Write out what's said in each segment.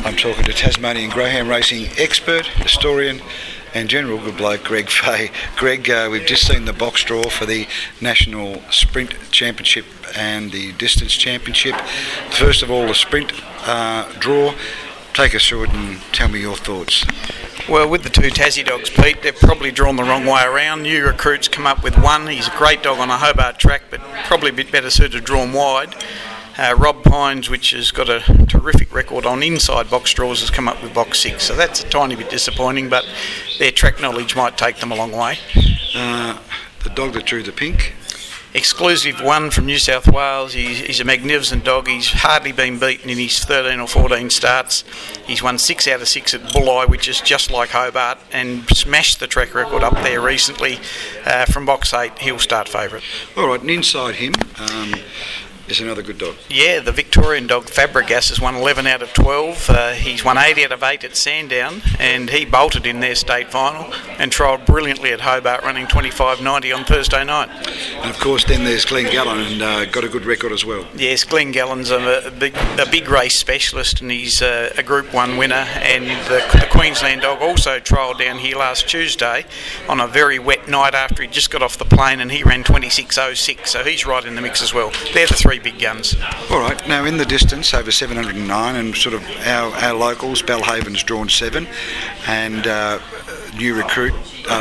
I'm talking to Tasmanian Greyhound Racing expert, historian and general good bloke Greg Fay. Greg, we've just seen the box draw for the National Sprint Championship and the Distance Championship. First of all, the sprint draw. Take us through it and tell me your thoughts. Well, with the two Tassie dogs, Pete, they've probably drawn the wrong way around. New Recruit's come up with one. He's a great dog on a Hobart track, but probably a bit better suited drawn wide. Rob Pines, which has got a terrific record on inside box draws, has come up with box 6. So that's a tiny bit disappointing, but their track knowledge might take them a long way. The dog that drew the pink? Exclusive one from New South Wales. He's a magnificent dog. He's hardly been beaten in his 13 or 14 starts. He's won 6 out of 6 at Bulli, which is just like Hobart, and smashed the track record up there recently. From box 8, he'll start favourite. All right, and inside him is another good dog. Yeah, the Victorian dog Fabregas has won 11 out of 12. He's won 8 out of 8 at Sandown, and he bolted in their state final and trialled brilliantly at Hobart, running 25.90 on Thursday night. And of course then there's Glenn Gallen, and got a good record as well. Yes, Glenn Gallen's a big race specialist, and he's a Group 1 winner, and the Queensland dog also trialled down here last Tuesday on a very wet night after he just got off the plane, and he ran 26.06, so he's right in the mix as well. They're the 3 big guns. All right, now in the distance over 709, and sort of our locals, Belhaven's drawn 7, and New Recruit,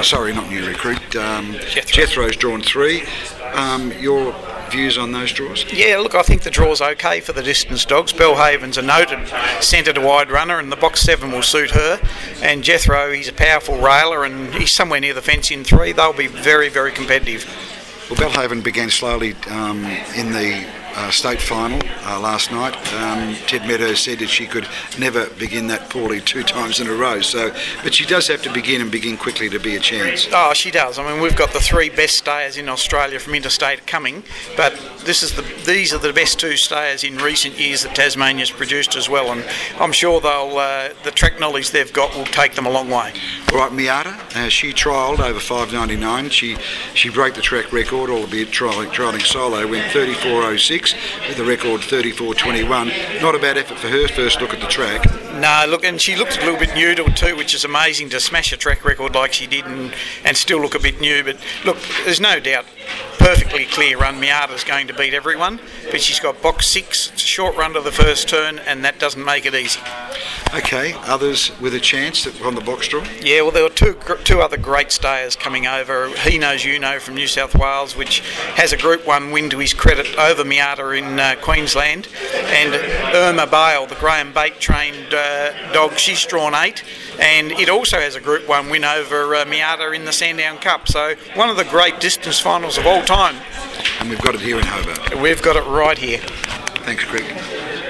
Jethro's drawn 3. Your views on those draws? Yeah, look, I think the draw's okay for the distance dogs. Belhaven's a noted centre to wide runner, and the box 7 will suit her. And Jethro, he's a powerful railer, and he's somewhere near the fence in 3. They'll be very, very competitive. Well, Belhaven began slowly in the state final last night. Ted Meadows said that she could never begin that poorly 2 times in a row. But she does have to begin quickly to be a chance. Oh, she does. I mean, we've got the 3 best stayers in Australia from interstate coming, but these are the best 2 stayers in recent years that Tasmania's produced as well, and I'm sure the track knowledge they've got will take them a long way. All right, Miata, she trialled over 5.99. She broke the track record, albeit trialling solo, went 34.06 with a record 34.21. Not a bad effort for her first look at the track. No, look, and she looked a little bit new to it too, which is amazing to smash a track record like she did and still look a bit new. But look, there's no doubt, perfectly clear run, Miata's going to beat everyone, but she's got box 6, it's a short run to the first turn, and that doesn't make it easy. Okay, others with a chance on the box draw? Yeah, well, there were two other great stayers coming over. He Knows You Know from New South Wales, which has a Group 1 win to his credit over Miata in Queensland, and Irma Bale, the Graham Bate trained dog, she's drawn 8, and it also has a Group 1 win over Miata in the Sandown Cup. So one of the great distance finals of all time. And we've got it here in Hobart. We've got it right here. Thanks, Greg.